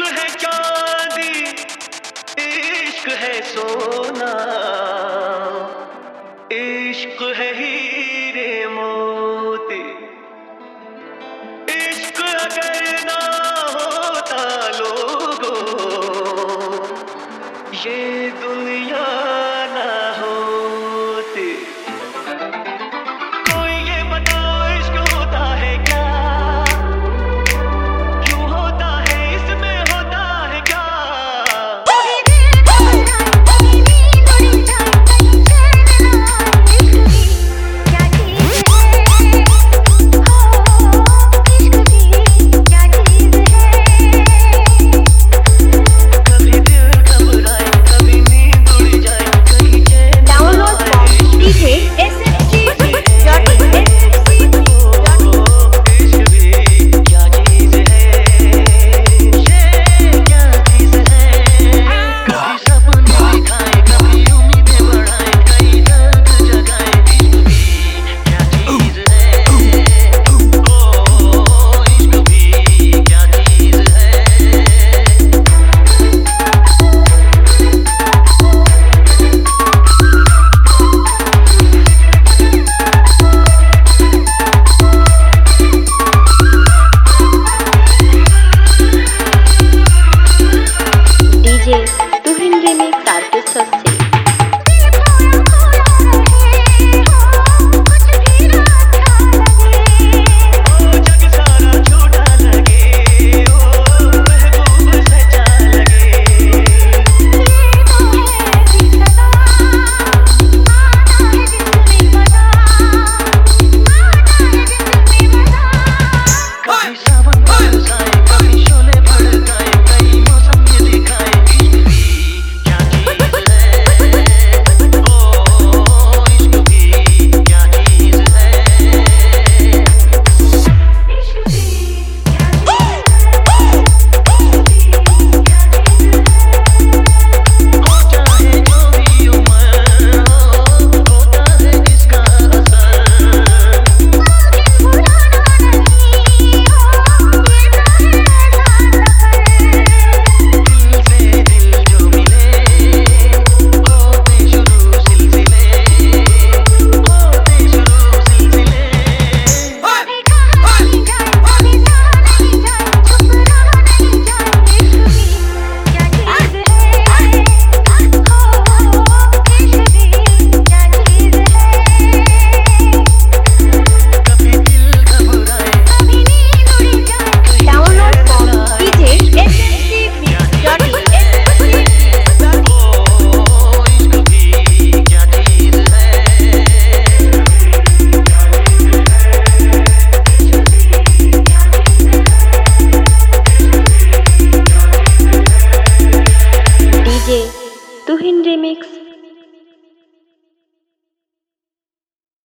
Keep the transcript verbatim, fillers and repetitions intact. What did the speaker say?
है चांदी, इश्क है सोना, इश्क है हीरे मोती। इश्क अगर ना होता लोगों, ये दुनिया ना होती। कोई ये बताओ इश्क होता है क्या, क्यों होता है, इसमें होता है क्या? तुहिन रिमिक्स।